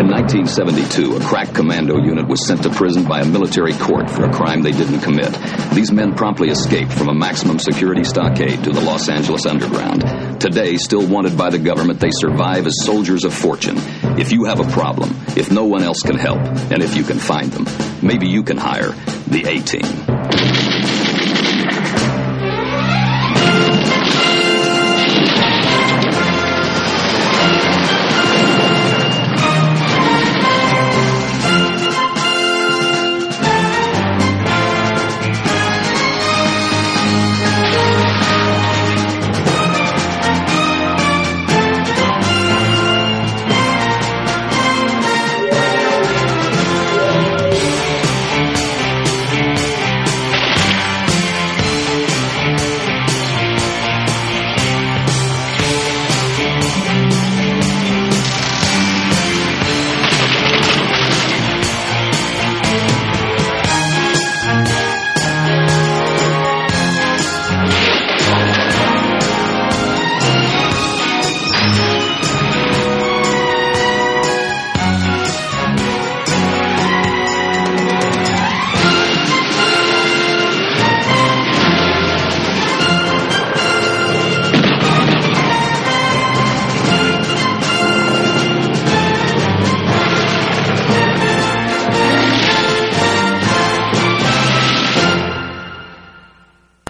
In 1972, a crack commando unit was sent to prison by a military court for a crime they didn't commit. These men promptly escaped from a maximum security stockade to the Los Angeles underground. Today, still wanted by the government, they survive as soldiers of fortune. If you have a problem, if no one else can help, and if you can find them, maybe you can hire the A-Team.